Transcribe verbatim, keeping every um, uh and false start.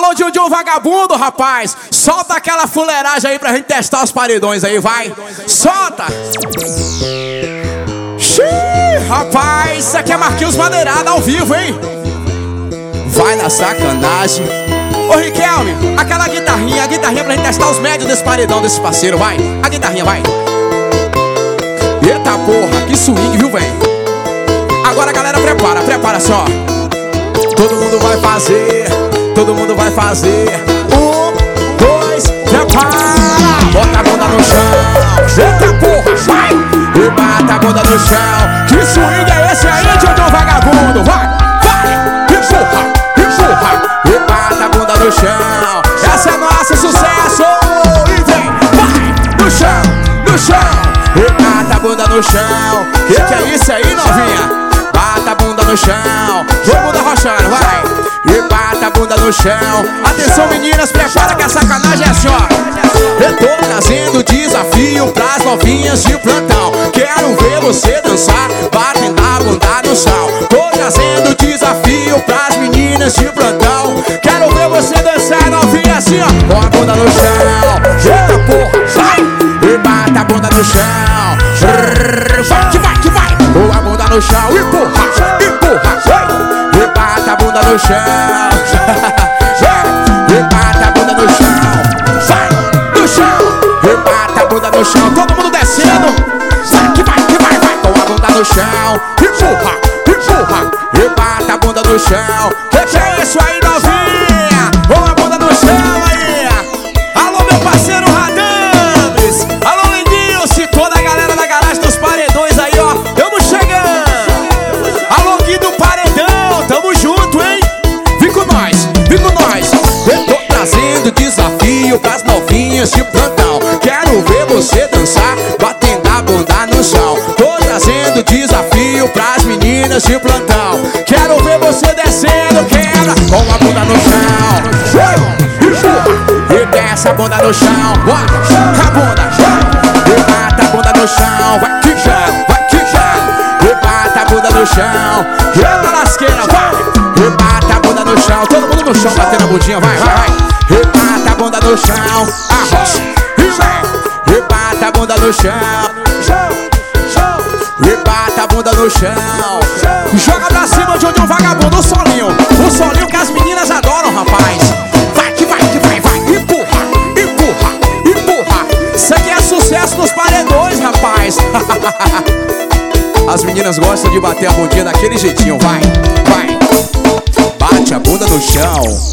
Alô, Juju Vagabundo, rapaz. Solta aquela fuleiragem aí pra gente testar os paredões aí, vai. Solta. Xiii, rapaz, isso aqui é Marquinhos Madeirada ao vivo, hein? Vai na sacanagem. Ô, Riquelme, aquela guitarrinha, a guitarrinha pra gente testar os médios desse paredão, desse parceiro, vai. A guitarrinha, vai. Eita porra, que swing, viu, véi? Agora, galera, prepara, prepara-se, ó. Todo mundo vai fazer, todo mundo vai fazer. Um, dois, prepara. Bota a bunda no chão. Eita porra, vai. E bata a bunda no chão. Que swing é esse aí, Juju Vagabundo? Vai, vai. Empurra, empurra. E bata a bunda no chão. Essa é nosso sucesso. E vem, vai. No chão, no chão. E bata a bunda no chão. Que que é isso aí, novinha? Bata a bunda no chão. Todo mundo arrochando, vai. E bata a bunda no chão. Atenção, meninas, prepara que a sacanagem é assim, ó. Eu tô trazendo desafio pras novinhas de plantão. Quero ver você dançar, batendo a bunda no chão. Tô trazendo desafio pras meninas de plantão. Quero ver você dançar, novinha, assim, ó. Com a bunda no chão. Eita porra, vai. E bata a bunda no chão. Vai que vai, que vai. Com a bunda no chão. Empurra, empurra, vai. E bata a bunda no chão. E bata a bunda no chão. Vai, no chão. E bata a bunda no chão. Todo mundo descendo. Vai que vai, que vai, vai. Com a bunda no chão. Empurra, empurra. E bata a bunda no chão. Que que é isso aí, novinha? Com a bunda no chão aí. Alô, meu parceiro Radames. Alô, Lindinho. Se toda a galera da garagem dos paredões aí, ó. Tamo chegando. Alô, Gui do Paredão. Tamo junto, hein? Vem com nós, vem com nós. Eu tô trazendo desafio pras novinhas de plantão. Quero ver você dançar, batendo a bunda no chão. Tô trazendo desafio pras meninas de plantão. Quero ver você descendo, quebra com a bunda no chão. E desce a bunda no chão. Bota a bunda, e bata a bunda no chão. Vai quicando, vai quicando. E bata a bunda no chão. Eita lasqueira, vai. E bata a bunda no chão. Todo mundo no chão batendo a bundinha, vai, vai, vai. E bata a bunda no chão. Arrocha, e vem. E bata a bunda no chão. E bata a bunda no chão. Joga pra cima de onde um vagabundo, o solinho. O solinho que as meninas adoram, rapaz. Vai que vai, que vai, vai. Empurra, empurra, empurra. Isso aqui é sucesso nos paredões, rapaz. As meninas gostam de bater a bundinha daquele jeitinho, vai, vai. Bate a bunda no chão.